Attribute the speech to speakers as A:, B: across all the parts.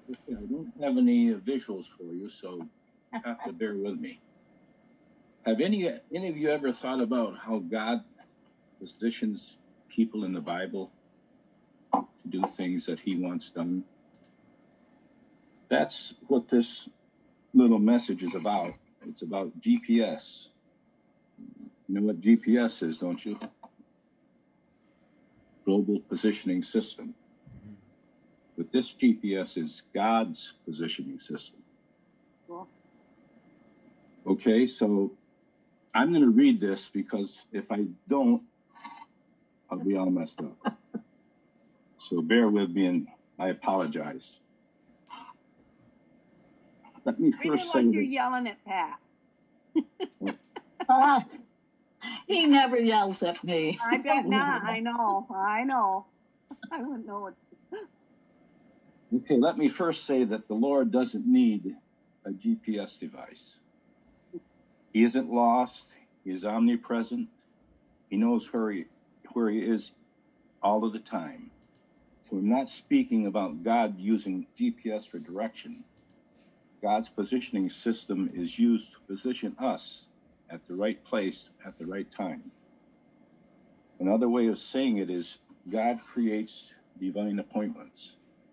A: Okay, I don't have any visuals for you, so you have to bear with me. Have any of you ever thought about how God positions people in the Bible to do things that he wants done? That's what this little message is about. It's about GPS. You know what GPS is, don't you? Global Positioning System. But this GPS is God's positioning system. Cool. Okay, so I'm going to read this because if I don't, I'll be all messed up. So bear with me, and I apologize. Let me first say
B: like you're yelling at Pat.
C: He never yells at me.
B: I bet not. I know. I wouldn't know what.
A: Okay, let me first say that the Lord doesn't need a GPS device. He isn't lost. He is omnipresent. He knows where he is all of the time. So I'm not speaking about God using GPS for direction. God's positioning system is used to position us at the right place at the right time. Another way of saying it is God creates divine appointments.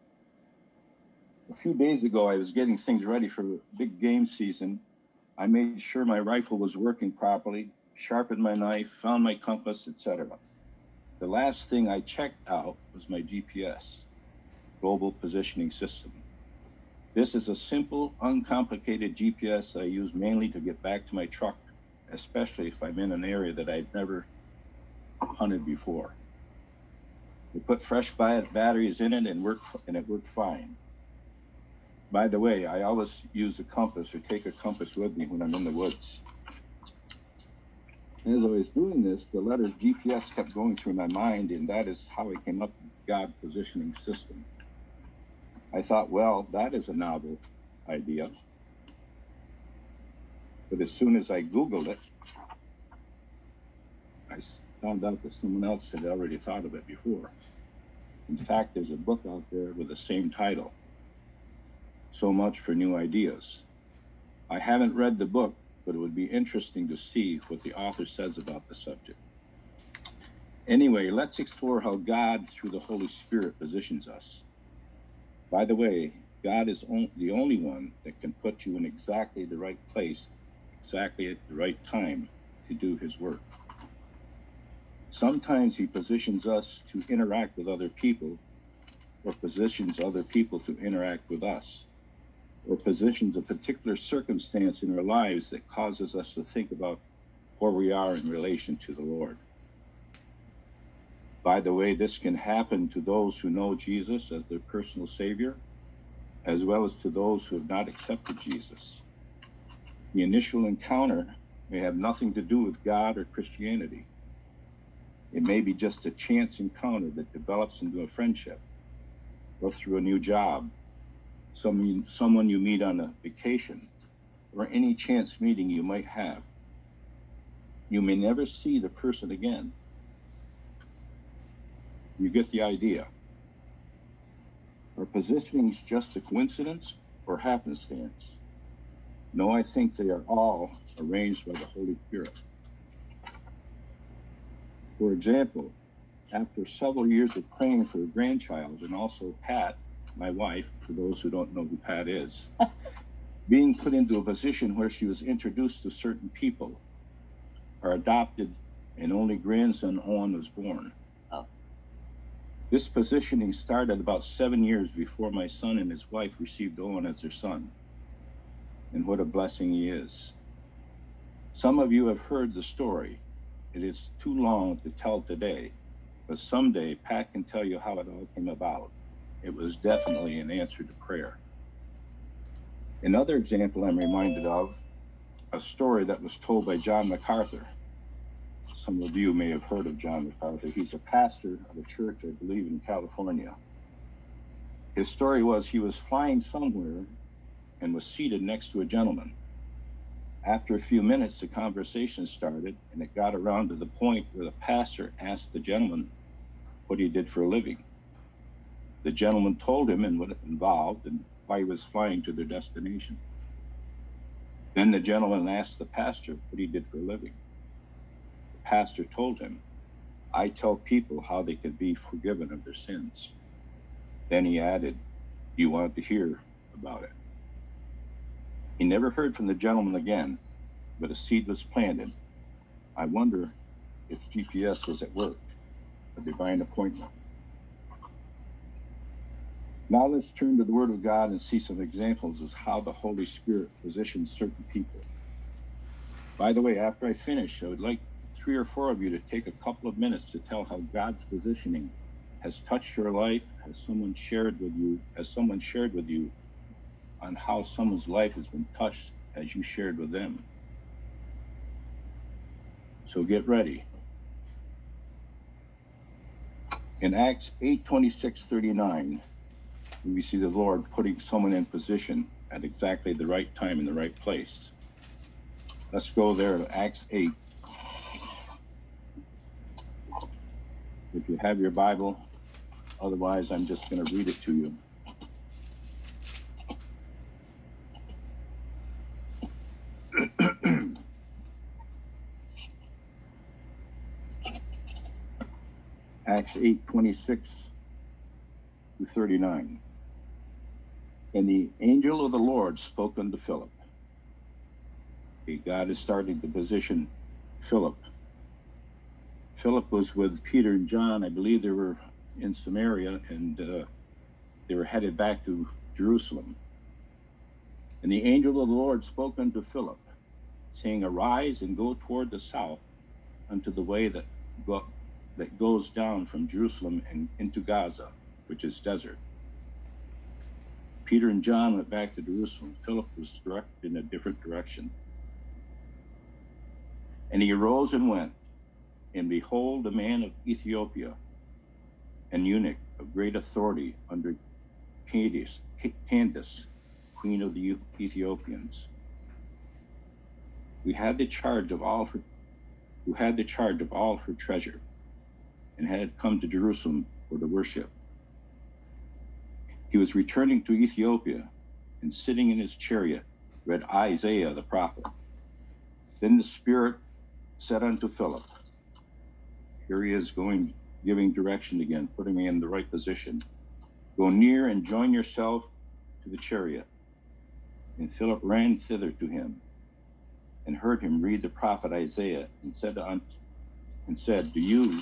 A: A few days ago, I was getting things ready for a big game season. I made sure my rifle was working properly, sharpened my knife, found my compass, etc. The last thing I checked out was my GPS, Global Positioning System. This is a simple, uncomplicated GPS that I use mainly to get back to my truck, especially if I'm in an area that I've never hunted before. We put fresh batteries in it and it worked fine. By the way, I always use a compass or take a compass with me when I'm in the woods. As I was doing this, the letters GPS kept going through my mind, and that is how I came up with God Positioning System. I thought, well, that is a novel idea. But as soon as I Googled it, I found out that someone else had already thought of it before. In fact, there's a book out there with the same title. So much for new ideas. I haven't read the book, but it would be interesting to see what the author says about the subject. Anyway, let's explore how God, through the Holy Spirit, positions us. By the way, God is the only one that can put you in exactly the right place, exactly at the right time to do his work. Sometimes he positions us to interact with other people, or positions other people to interact with us, or positions a particular circumstance in our lives that causes us to think about where we are in relation to the Lord. By the way, this can happen to those who know Jesus as their personal Savior, as well as to those who have not accepted Jesus. The initial encounter may have nothing to do with God or Christianity. It may be just a chance encounter that develops into a friendship, or through a new job, someone you meet on a vacation, or any chance meeting you might have. You may never see the person again. You get the idea. Are positionings just a coincidence or happenstance? No, I think they are all arranged by the Holy Spirit. For example, after several years of praying for a grandchild, and also Pat, my wife, for those who don't know who Pat is, being put into a position where she was introduced to certain people, our adopted and only grandson, Owen, was born. Oh. This positioning started about 7 years before my son and his wife received Owen as their son. And what a blessing he is. Some of you have heard the story. It is too long to tell today, but someday Pat can tell you how it all came about. It was definitely an answer to prayer. Another example I'm reminded of, a story that was told by John MacArthur. Some of you may have heard of John MacArthur. He's a pastor of a church, I believe, in California. His story was he was flying somewhere and was seated next to a gentleman. After a few minutes, the conversation started, and it got around to the point where the pastor asked the gentleman what he did for a living. The gentleman told him and what it involved and why he was flying to their destination. Then the gentleman asked the pastor what he did for a living. The pastor told him, I tell people how they can be forgiven of their sins. Then he added, you wanted to hear about it. He never heard from the gentleman again, but a seed was planted. I wonder if GPS was at work, a divine appointment. Now let's turn to the Word of God and see some examples of how the Holy Spirit positions certain people. By the way, after I finish, I would like 3 or 4 of you to take a couple of minutes to tell how God's positioning has touched your life, has someone shared with you on how someone's life has been touched as you shared with them. So get ready. In Acts 8:26-39, we see the Lord putting someone in position at exactly the right time in the right place. Let's go there to Acts 8. If you have your Bible, otherwise I'm just going to read it to you. Acts 8:26-39. And the angel of the Lord spoke unto Philip. Okay, God is starting to position Philip. Philip was with Peter and John. I believe they were in Samaria, and they were headed back to Jerusalem. And the angel of the Lord spoke unto Philip, saying, arise and go toward the south unto the way that goes down from Jerusalem and into Gaza, which is desert. Peter and John went back to Jerusalem. Philip was directed in a different direction. And he arose and went, and behold, a man of Ethiopia, an eunuch of great authority under Candace, queen of the Ethiopians, who had the charge of all her treasure, and had come to Jerusalem for the worship. He was returning to Ethiopia, and sitting in his chariot, read Isaiah the prophet. Then the Spirit said unto Philip, here he is giving direction again, putting me in the right position. Go near and join yourself to the chariot. And Philip ran thither to him, and heard him read the prophet Isaiah, and said, do you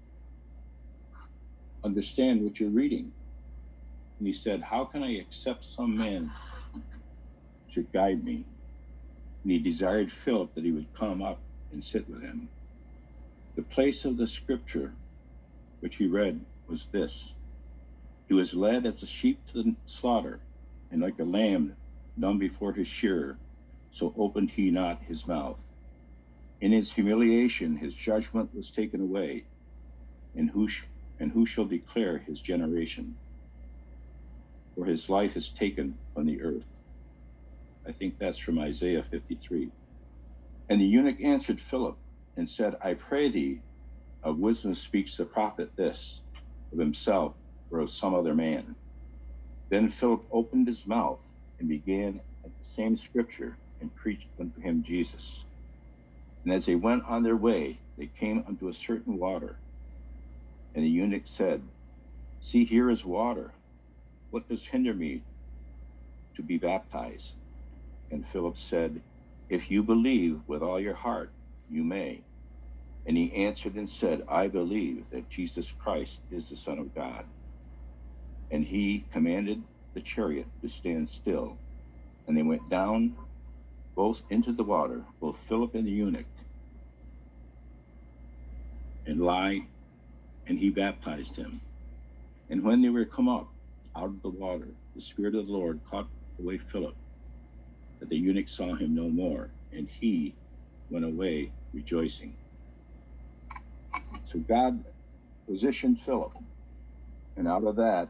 A: understand what you're reading? And he said, how can I accept some man should guide me? And he desired Philip that he would come up and sit with him. The place of the scripture which he read was this: he was led as a sheep to the slaughter, and like a lamb dumb before his shearer, so opened he not his mouth. In his humiliation his judgment was taken away, and who shall declare his generation? For his life is taken from the earth. I think that's from Isaiah 53. And the eunuch answered Philip and said, I pray thee, of wisdom speaks the prophet this, of himself or of some other man. Then Philip opened his mouth and began at the same scripture and preached unto him Jesus. And as they went on their way, they came unto a certain water. And the eunuch said, see, here is water. What does hinder me to be baptized? And Philip said, if you believe with all your heart, you may. And he answered and said, I believe that Jesus Christ is the Son of God. And he commanded the chariot to stand still. And they went down both into the water, both Philip and the eunuch, and he baptized him. And when they were come up out of the water, the Spirit of the Lord caught away Philip, that the eunuch saw him no more, and he went away rejoicing. So God positioned Philip, and out of that,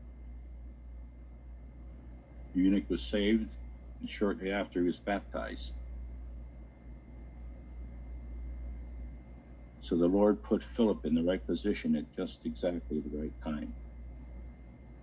A: the eunuch was saved, and shortly after he was baptized. So the Lord put Philip in the right position at just exactly the right time.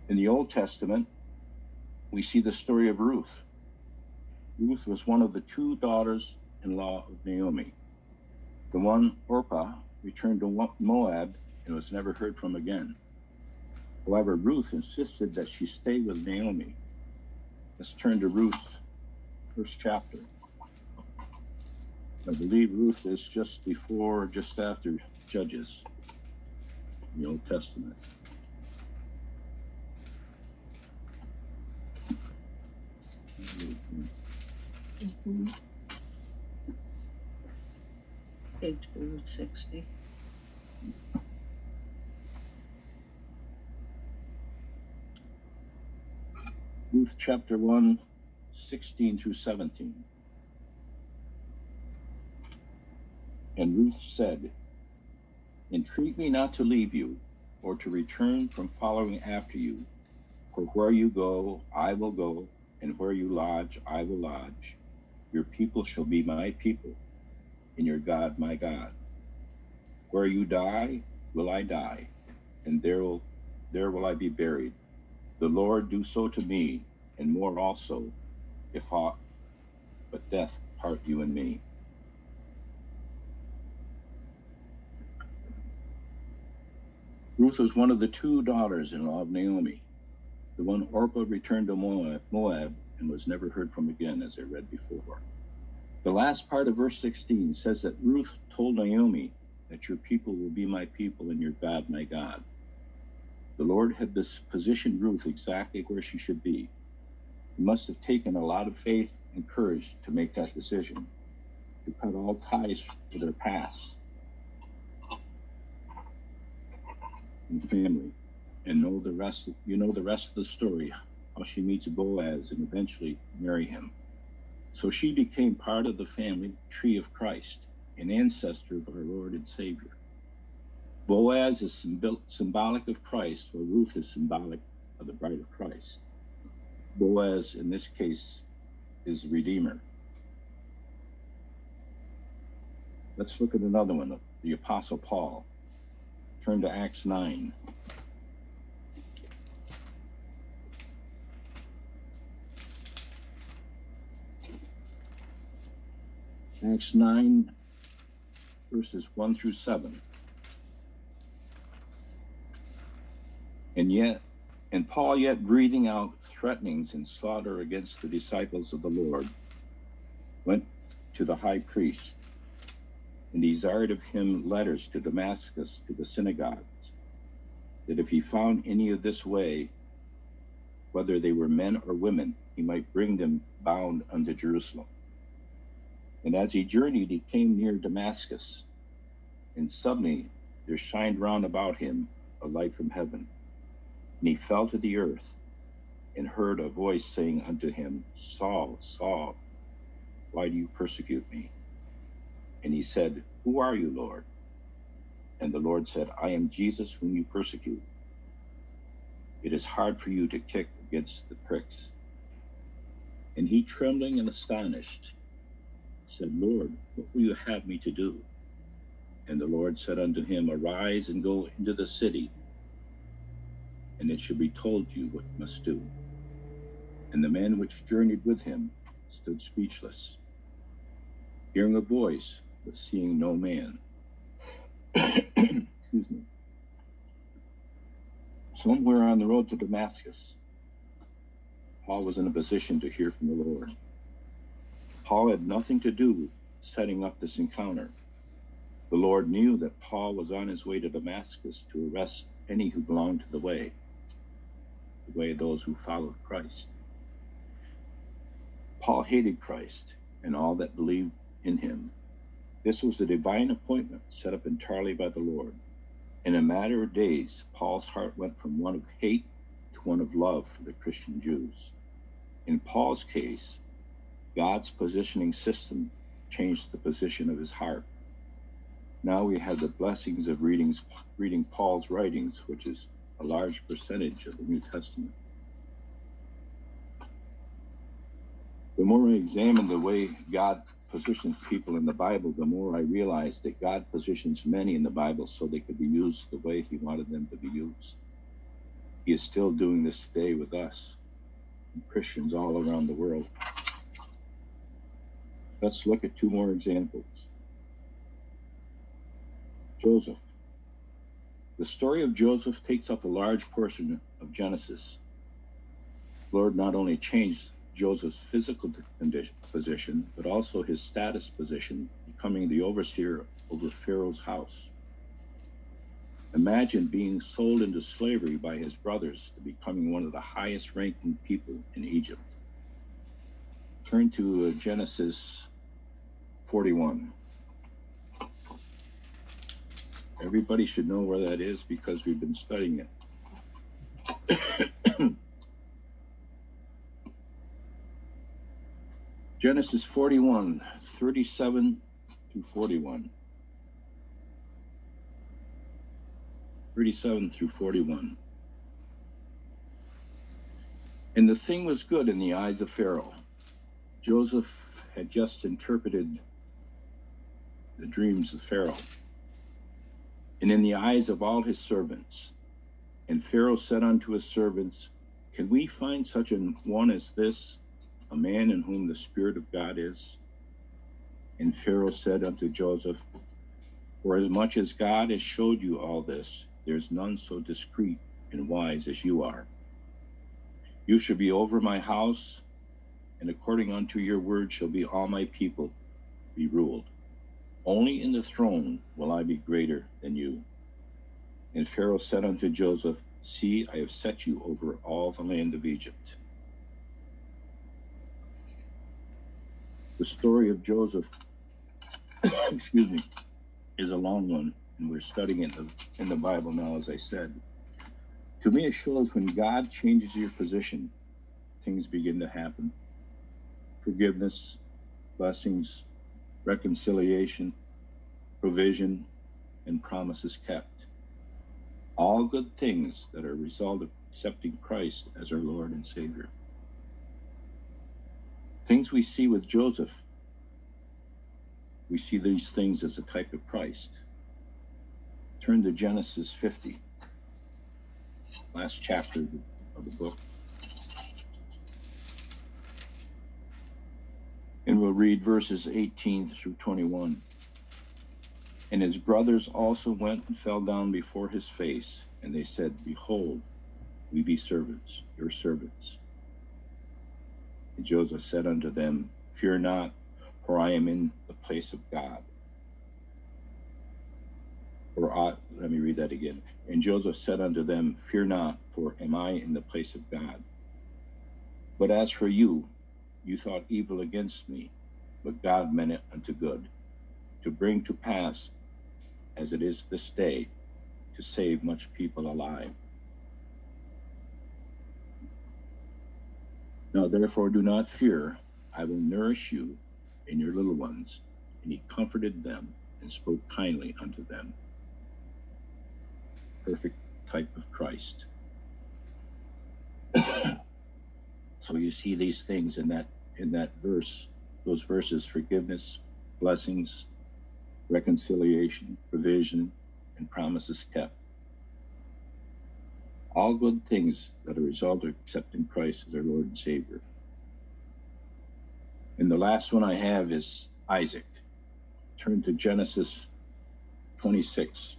A: In the Old Testament, we see the story of Ruth. Ruth was one of the two daughters-in-law of Naomi. The one, Orpah, returned to Moab and was never heard from again. However, Ruth insisted that she stay with Naomi. Let's turn to Ruth, first chapter. I believe Ruth is just before or just after Judges in the Old Testament.
C: Page 460.
A: Ruth chapter 1, 16 through 17. And Ruth said, entreat me not to leave you, or to return from following after you. For where you go, I will go, and where you lodge, I will lodge. Your people shall be my people, and your God my God. Where you die, will I die, and there will I be buried. The Lord do so to me, and more also, if aught but death part you and me. Ruth was one of the two daughters-in-law of Naomi. The one Orpah returned to Moab and was never heard from again, as I read before. The last part of verse 16 says that Ruth told Naomi that your people will be my people and your God my God. The Lord had positioned Ruth exactly where she should be. It must have taken a lot of faith and courage to make that decision, to cut all ties with her past and family, and know the rest of the story, how she meets Boaz and eventually marry him. So she became part of the family tree of Christ, an ancestor of our Lord and Savior. Boaz is symbolic of Christ, while Ruth is symbolic of the bride of Christ. Boaz, in this case, is the Redeemer. Let's look at another one, the Apostle Paul. Turn to Acts 9. Acts 9, verses 1 through 7. And Paul, yet breathing out threatenings and slaughter against the disciples of the Lord, went to the high priest and desired of him letters to Damascus to the synagogues, that if he found any of this way, whether they were men or women, he might bring them bound unto Jerusalem. And as he journeyed, he came near Damascus, and suddenly there shined round about him a light from heaven. And he fell to the earth, and heard a voice saying unto him, Saul, Saul, why do you persecute me? And he said, Who are you, Lord? And the Lord said, I am Jesus whom you persecute. It is hard for you to kick against the pricks. And he, trembling and astonished, said, Lord, what will you have me to do? And the Lord said unto him, Arise and go into the city, and it shall be told you what you must do. And the men which journeyed with him stood speechless, hearing a voice, but seeing no man. Excuse me. Somewhere on the road to Damascus, Paul was in a position to hear from the Lord. Paul had nothing to do with setting up this encounter. The Lord knew that Paul was on his way to Damascus to arrest any who belonged to the way of those who followed Christ. Paul hated Christ and all that believed in him. This was a divine appointment set up entirely by the Lord. In a matter of days, Paul's heart went from one of hate to one of love for the Christian Jews. In Paul's case, God's positioning system changed the position of his heart. Now we have the blessings of reading Paul's writings, which is a large percentage of the New Testament. The more I examine the way God positions people in the Bible, the more I realize that God positions many in the Bible so they could be used the way he wanted them to be used. He is still doing this today with us, and Christians all around the world. Let's look at two more examples. Joseph. The story of Joseph takes up a large portion of Genesis. The Lord not only changed Joseph's physical position, but also his status position, becoming the overseer over Pharaoh's house. Imagine being sold into slavery by his brothers to becoming one of the highest ranking people in Egypt. Turn to Genesis 41. Everybody should know where that is because we've been studying it. Genesis 41, 37 through 41. 37 through 41. And the thing was good in the eyes of Pharaoh. Joseph had just interpreted the dreams of Pharaoh, and in the eyes of all his servants. And Pharaoh said unto his servants, Can we find such an one as this, a man in whom the Spirit of God is? And Pharaoh said unto Joseph, For as much as God has showed you all this, there's none so discreet and wise as you are. You shall be over my house, and according unto your word shall be all my people be ruled. Only in the throne will I be greater than you. And Pharaoh said unto Joseph, See, I have set you over all the land of Egypt. The story of Joseph, excuse me, is a long one, and we're studying it in the Bible now, as I said. To me, it shows when God changes your position, things begin to happen. Forgiveness, blessings, reconciliation, provision, and promises kept. All good things that are a result of accepting Christ as our Lord and Savior. Things we see with Joseph, we see these things as a type of Christ. Turn to Genesis 50, last chapter of the book. And we'll read verses 18 through 21. And his brothers also went and fell down before his face, and they said, Behold, we be servants, your servants. And Joseph said unto them, Fear not, for I am in the place of God. Let me read that again. And Joseph said unto them, Fear not, for am I in the place of God. But as for you, you thought evil against me, but God meant it unto good, to bring to pass, as it is this day, to save much people alive. Now therefore do not fear, I will nourish you and your little ones. And he comforted them and spoke kindly unto them. Perfect type of Christ. So you see these things in that verse, those verses: forgiveness, blessings, reconciliation, provision, and promises kept. All good things that are a result of accepting Christ as our Lord and Savior. And the last one I have is Isaac. Turn to Genesis 26.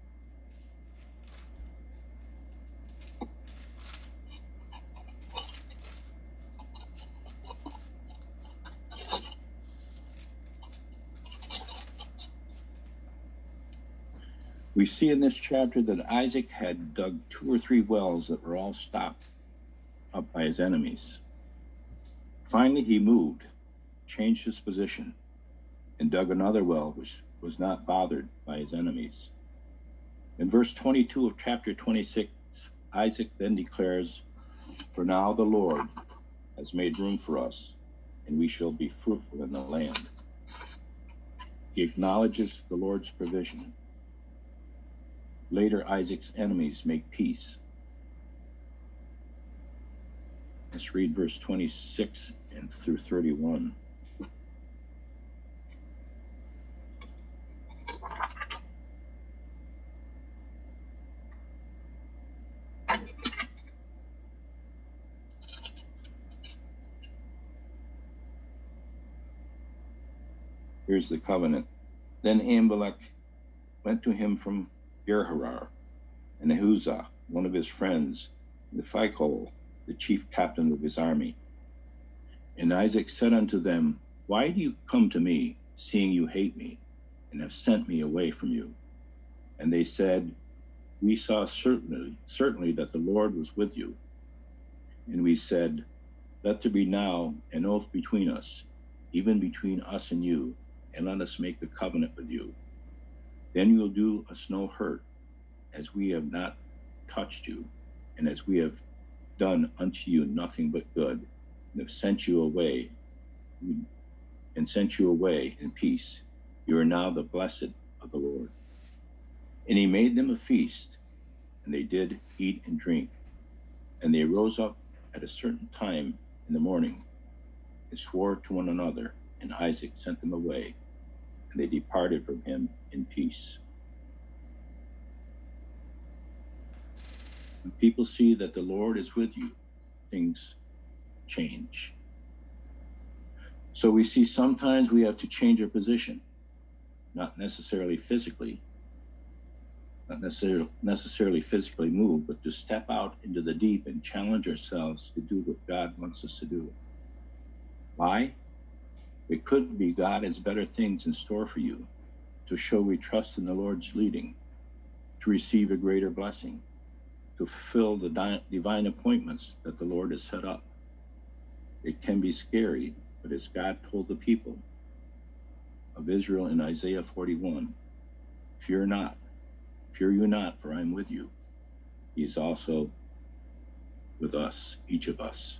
A: We see in this chapter that Isaac had dug 2 or 3 wells that were all stopped up by his enemies. Finally, he moved, changed his position, and dug another well which was not bothered by his enemies. In verse 22 of chapter 26, Isaac then declares, For now the Lord has made room for us, and we shall be fruitful in the land. He acknowledges the Lord's provision. Later, Isaac's enemies make peace. Let's read verse 26 and through 31. Here's the covenant. Then Amalek went to him from Gerharar, and Ahuzah, one of his friends, and Phicol, the chief captain of his army. And Isaac said unto them, Why do you come to me, seeing you hate me, and have sent me away from you? And they said, We saw certainly that the Lord was with you. And we said, Let there be now an oath between us, even between us and you, and let us make the covenant with you. Then you will do us no hurt, as we have not touched you, and as we have done unto you nothing but good, and have sent you away in peace. You are now the blessed of the Lord. And he made them a feast, and they did eat and drink. And they rose up at a certain time in the morning, and swore to one another, and Isaac sent them away, and they departed from him in peace. When people see that the Lord is with you, things change. So we see sometimes we have to change our position, not necessarily physically, not necessarily physically move, but to step out into the deep and challenge ourselves to do what God wants us to do. Why? It could be God has better things in store for you, to show we trust in the Lord's leading, to receive a greater blessing, to fulfill the divine appointments that the Lord has set up. It can be scary, but as God told the people of Israel in Isaiah 41, fear you not, for I am with you. He is also with us, each of us.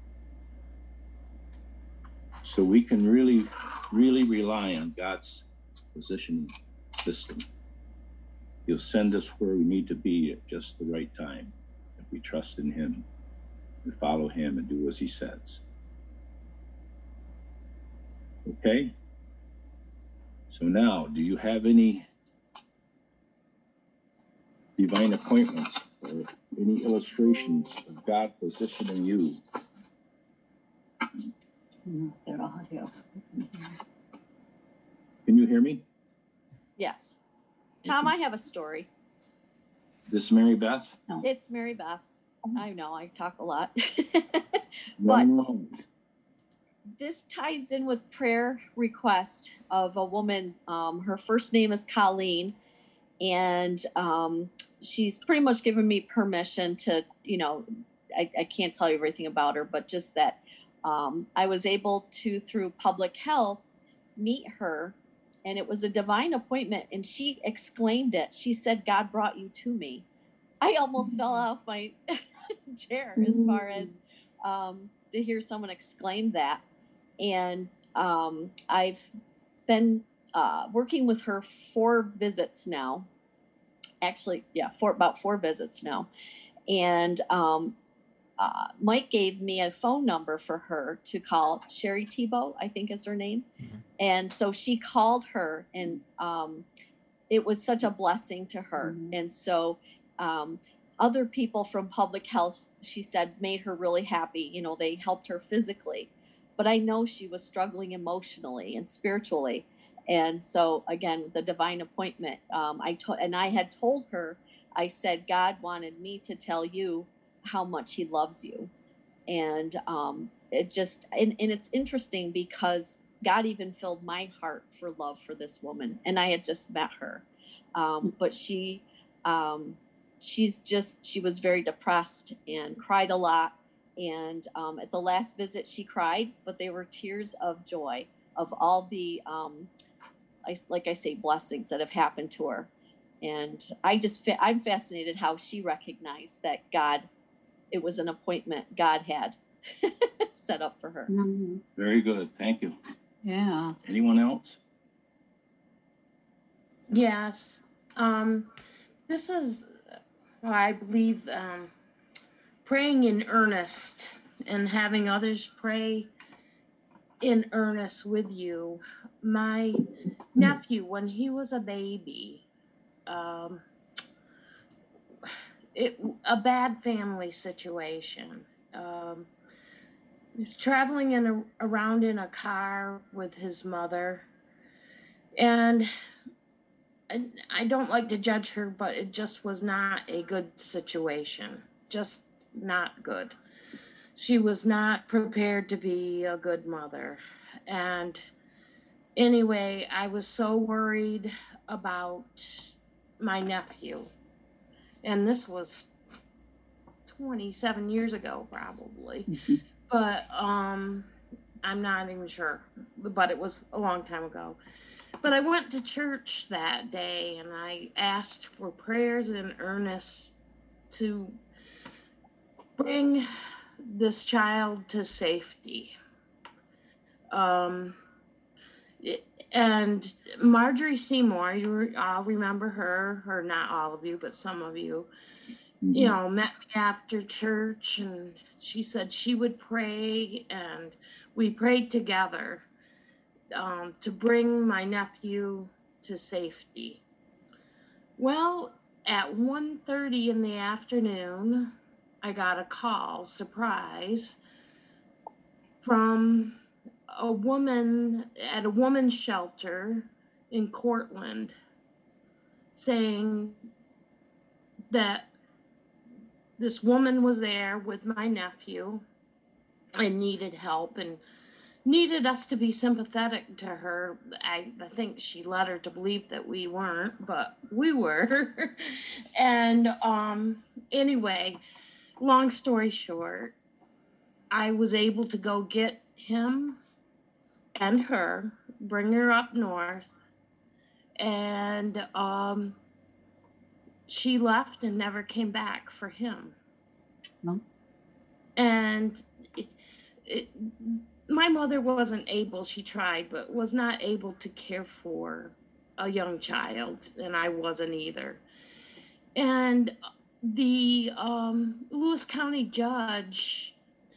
A: So we can really, really rely on God's positioning system. He'll send us where we need to be at just the right time if we trust in him and follow him and do as he says. Okay? So now, do you have any divine appointments or any illustrations of God positioning you?
C: They're all yours.
A: Can you hear me?
D: Yes. Tom, I have a story.
A: This Mary Beth?
C: No.
D: It's Mary Beth. I know, I talk a lot.
A: But
D: this ties in with prayer request of a woman. Her first name is Colleen, and she's pretty much given me permission to, I can't tell you everything about her, but just that I was able to, through public health, meet her, and it was a divine appointment. And she exclaimed it. She said, God brought you to me. I almost fell off my chair as far as to hear someone exclaim that. And I've been working with her 4 visits now. Actually, yeah, about 4 visits now. And Mike gave me a phone number for her to call. Sherry Tebow, I think is her name. Mm-hmm. And so she called her, and it was such a blessing to her. Mm-hmm. And so other people from public health, she said, made her really happy. They helped her physically, but I know she was struggling emotionally and spiritually. And so again, the divine appointment, I had told her, I said, God wanted me to tell you how much he loves you. And it just, and it's interesting because God even filled my heart for love for this woman. And I had just met her. But she was very depressed and cried a lot. And at the last visit she cried, but they were tears of joy of all the, like I say, blessings that have happened to her. And I'm fascinated how she recognized that it was an appointment God had set up for her.
C: Mm-hmm.
A: Very good. Thank you.
C: Yeah.
A: Anyone else?
E: Yes. This is, I believe, praying in earnest and having others pray in earnest with you. My nephew, when he was a baby, a bad family situation. Traveling around in a car with his mother, And I don't like to judge her, but it just was not a good situation. Just not good. She was not prepared to be a good mother. And anyway, I was so worried about my nephew. And this was 27 years ago, probably.
C: Mhm.
E: But I'm not even sure. But it was a long time ago. But I went to church that day and I asked for prayers in earnest to bring this child to safety. And Marjorie Seymour, you all remember her, or not all of you, but some of you, you know, met me after church and she said she would pray, and we prayed together to bring my nephew to safety. Well, at 1:30 in the afternoon, I got a call, surprise, from a woman at a woman's shelter in Cortland saying that this woman was there with my nephew and needed help and needed us to be sympathetic to her. I think she led her to believe that we weren't, but we were. And anyway, long story short, I was able to go get him and her, bring her up north, and she left and never came back for him.
C: No.
E: And my mother wasn't able, she tried, but was not able to care for a young child, and I wasn't either. And the Lewis County judge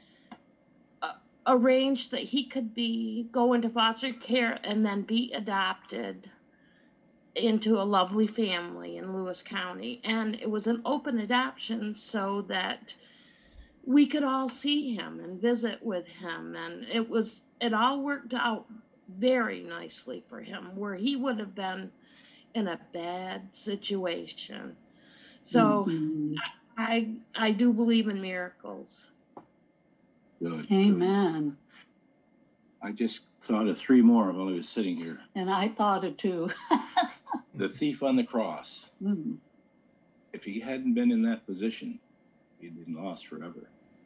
E: arranged that he could go into foster care and then be adopted into a lovely family in Lewis County. And it was an open adoption so that we could all see him and visit with him. And it all worked out very nicely for him, where he would have been in a bad situation. So
C: Mhm.
E: I do believe in miracles.
A: Good.
C: Amen.
A: I just thought of three more while I was sitting here.
C: And I thought it too.
A: The thief on the cross.
C: Mm.
A: If he hadn't been in that position, he'd been lost forever.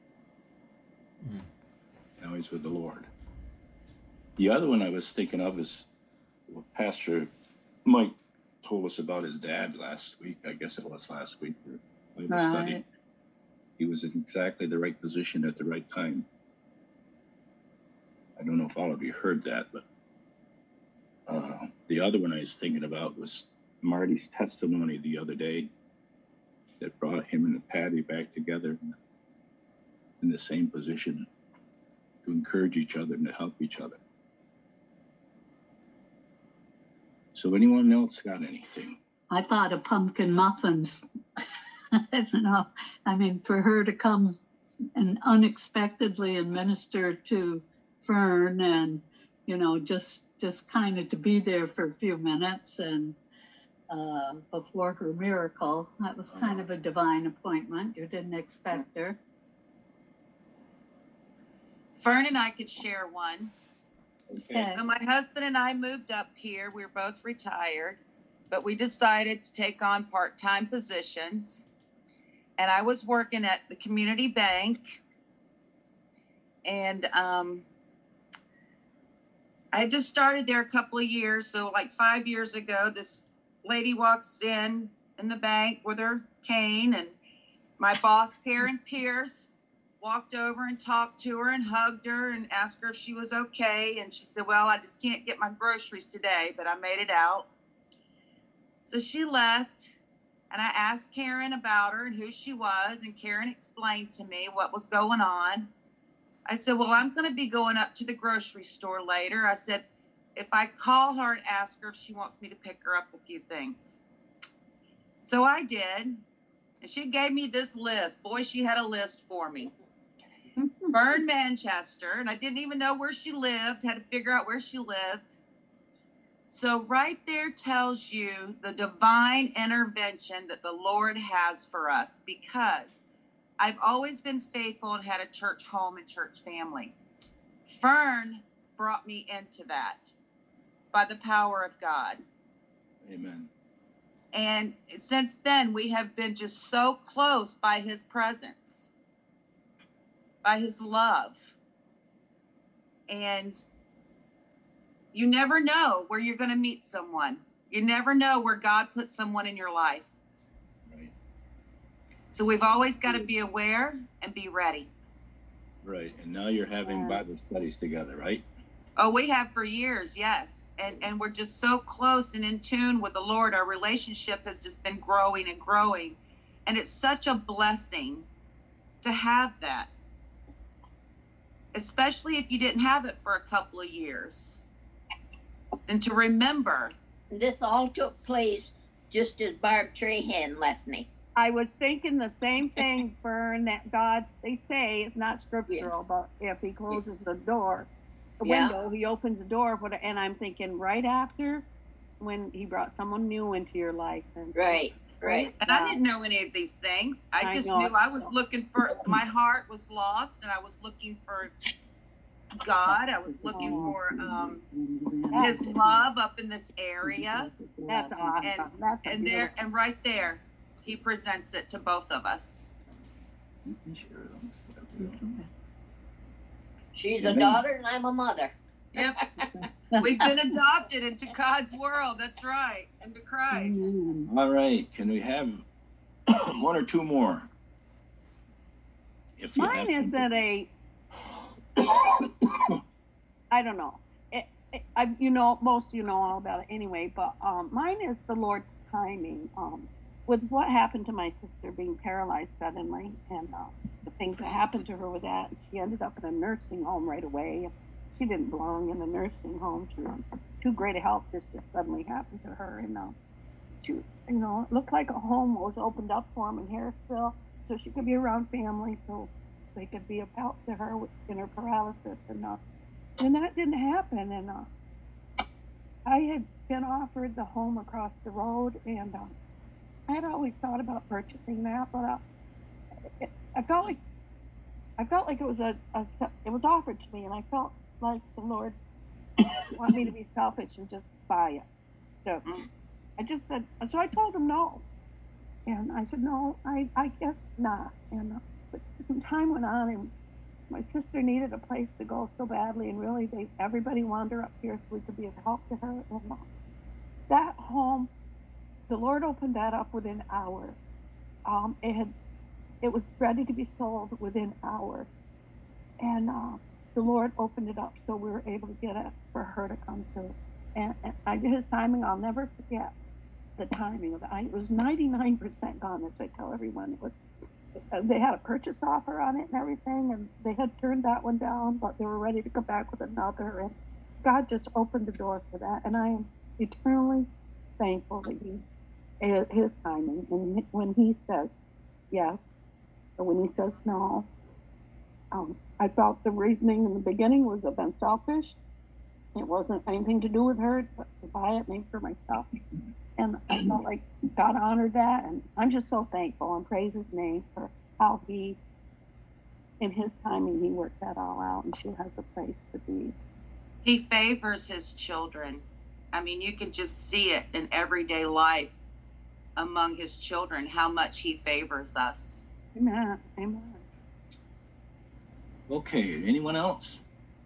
A: Now he's with the Lord. The other one I was thinking of is what Pastor Mike told us about his dad last week. I guess it was last week. Bible study.
C: Right.
A: He was in exactly the right position at the right time. I don't know if all of you heard that, but the other one I was thinking about was Marty's testimony the other day that brought him and Patty back together in the same position to encourage each other and to help each other. So anyone else got anything?
C: I thought of pumpkin muffins. I don't know. I mean, for her to come and unexpectedly and minister to Fern, and you know, just kind of to be there for a few minutes and before her miracle, that was kind of a divine appointment. You didn't expect her.
F: Fern and I could share one.
C: Okay.
F: So my husband and I moved up here. We were both retired, but we decided to take on part-time positions. And I was working at the community bank. And I had just started there a couple of years. So like 5 years ago, this lady walks in the bank with her cane, and my boss, Karen Pierce, walked over and talked to her and hugged her and asked her if she was okay. And she said, well, I just can't get my groceries today, but I made it out. So she left, and I asked Karen about her and who she was, and Karen explained to me what was going on. I said, well, I'm going to be going up to the grocery store later. I said, if I call her and ask her if she wants me to pick her up a few things. So I did. And she gave me this list. Boy, she had a list for me. Fern Manchester, and I didn't even know where she lived, had to figure out where she lived. So right there tells you the divine intervention that the Lord has for us, because I've always been faithful and had a church home and church family. Fern brought me into that by the power of God.
A: Amen.
F: And since then, we have been just so close by his presence, by his love. And you never know where you're going to meet someone. You never know where God puts someone in your life.
A: Right.
F: So we've always got to be aware and be ready.
A: Right. And now you're having Bible studies together, right?
F: Oh, we have for years, yes. And we're just so close and in tune with the Lord. Our relationship has just been growing and growing. And it's such a blessing to have that, especially if you didn't have it for a couple of years. And to remember.
G: This all took place just as Barb Trahan left me.
B: I was thinking the same thing, Fern, that God, they say it's not scriptural, but if he closes the door, the window, he opens the door, and I'm thinking right after when he brought someone new into your life. And
G: Right.
F: And I didn't know any of these things. I just knew I was looking for, my heart was lost, and I was looking for God. I was looking for his love up in this area.
B: That's awesome.
F: And right there, he presents it to both of us.
G: She's a daughter and I'm a mother.
F: Yep. We've been adopted into God's world. That's right. Into Christ.
A: All right. Can we have one or two more? If you
B: Mine
A: have
B: isn't a, I don't know. Most of you know all about it anyway, but mine is the Lord's timing. With what happened to my sister being paralyzed suddenly, and the things that happened to her with that, she ended up in a nursing home right away. She didn't belong in the nursing home. She was too great a help. This just suddenly happened to her, and she, it looked like a home was opened up for him in Harrisville, so she could be around family, so they could be of help to her in her paralysis, and that didn't happen. And I had been offered the home across the road, and I had always thought about purchasing that, but I felt like it was it was offered to me, and I felt like the Lord wanted me to be selfish and just buy it. So I just said, so I told him no, and I said no, I guess not. And but some time went on, and my sister needed a place to go so badly, and really everybody wanted her up here so we could be of help to her. And that home, the Lord opened that up within hours. It was ready to be sold within hours, and the Lord opened it up so we were able to get it for her to come to. And his timing, I'll never forget the timing of it. It was 99% gone, as I tell everyone. It was. They had a purchase offer on it and everything, and they had turned that one down, but they were ready to go back with another. And God just opened the door for that, and I am eternally thankful that his timing, and when he says yes, or when he says no, I felt the reasoning in the beginning was I've been selfish. It wasn't anything to do with her, but to buy it made for myself. And I felt like God honored that, and I'm just so thankful and praise his name for how he, in his timing, he worked that all out, and she has a place to be.
F: He favors his children. I mean, you can just see it in everyday life among his children, how much he favors us.
B: Amen. Amen.
A: Okay, anyone else?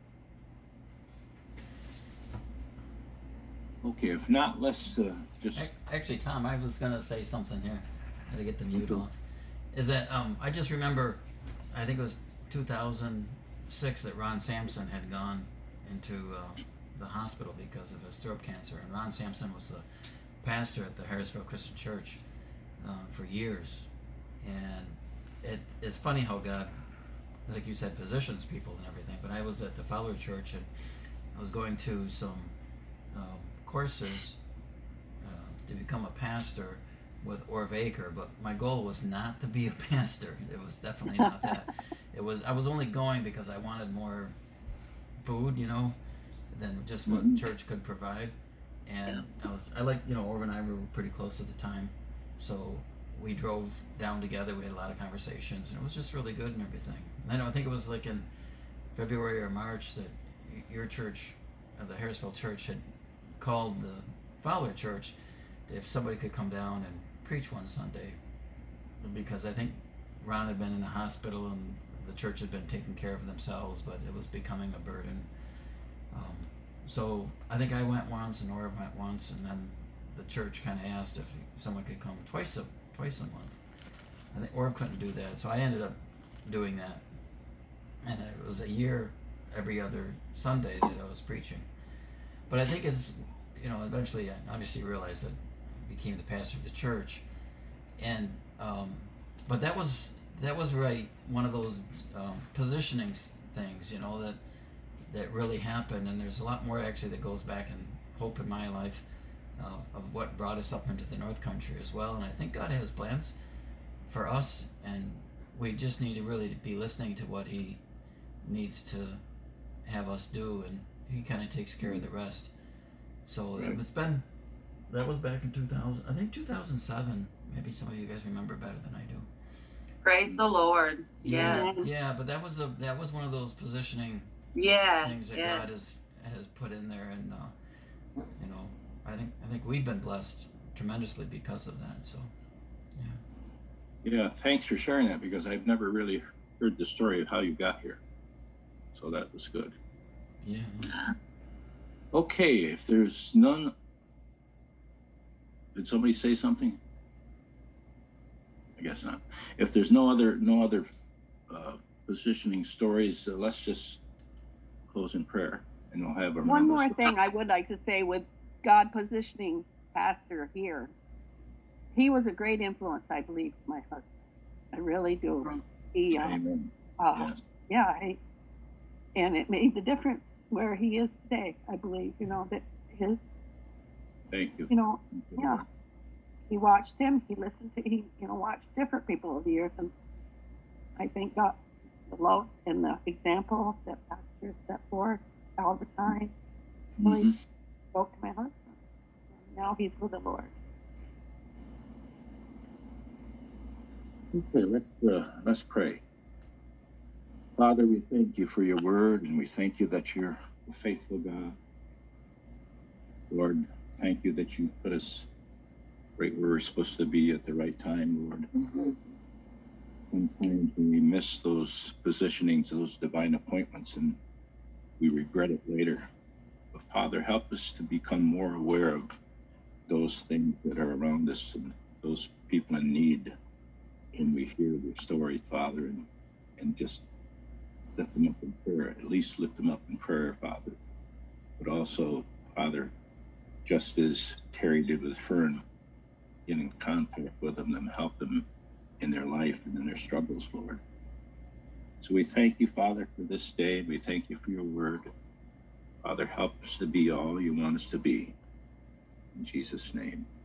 A: Okay, if not, let's just...
H: Actually, Tom, I was going to say something here. I had to get the mute off. Is that I just remember, I think it was 2006 that Ron Sampson had gone into the hospital because of his throat cancer. And Ron Sampson was the pastor at the Harrisville Christian Church for years. And it's funny how God, like you said, positions people and everything. But I was at the Fowler Church, and I was going to some courses to become a pastor with Orv Aker, but my goal was not to be a pastor. It was definitely not that. I was only going because I wanted more food, than just what church could provide. and I like, Orv and I were pretty close at the time, so we drove down together. We had a lot of conversations, and it was just really good and everything. And I think it was like in February or March that your church, the Harrisville Church, had called the Fowler Church if somebody could come down and preach one Sunday, because I think Ron had been in the hospital and the church had been taking care of themselves, but it was becoming a burden. So I think I went once and Orv went once, and then the church kind of asked if someone could come twice a month. I think Orv couldn't do that, so I ended up doing that, and it was a year every other Sunday that I was preaching. But I think it's, eventually I obviously realized that I became the pastor of the church, and but that was right, one of those positioning things, that really happened. And there's a lot more actually that goes back in hope in my life of what brought us up into the North Country as well. And I think God has plans for us, and we just need to really be listening to what He needs to have us do, and He kind of takes care of the rest. So
A: Right.
H: that was back in 2000, I think 2007. Maybe some of you guys remember better than I do.
F: Praise the Lord. Yes.
H: Yeah, but that was one of those positioning
F: Yeah.
H: things that
F: Yeah.
H: God has put in there, and I think we've been blessed tremendously because of that. So
A: Yeah, thanks for sharing that, because I've never really heard the story of how you got here. So that was good.
H: yeah.
A: Okay, if there's none, did somebody say something? I guess not. If there's no other positioning stories, let's just close in prayer, and we'll have our
B: One
A: members-
B: more thing I would like to say with God positioning Pastor here. He was a great influence, I believe, for my husband. I really do. He,
A: Amen.
B: and it made the difference where he is today. I believe, that his,
A: Thank you.
B: yeah. He watched him. He listened to. He, watched different people over the years, and I think God, the love and the example that Pastor set forth all the time really
A: Mhm.
B: spoke to my husband. And now he's with the Lord.
A: Okay, let's pray. Father, we thank you for your word, and we thank you that you're a faithful God. Lord, thank you that you put us right where we're supposed to be at the right time, Lord. Sometimes we miss those positionings, those divine appointments, and we regret it later. But Father, help us to become more aware of those things that are around us and those people in need. When we hear their stories, Father, and just lift them up in prayer, at least lift them up in prayer, Father. But also, Father, just as Terry did with Fern, get in contact with them and help them in their life and in their struggles, Lord. So we thank you, Father, for this day. We thank you for your word. Father, help us to be all you want us to be. In Jesus' name.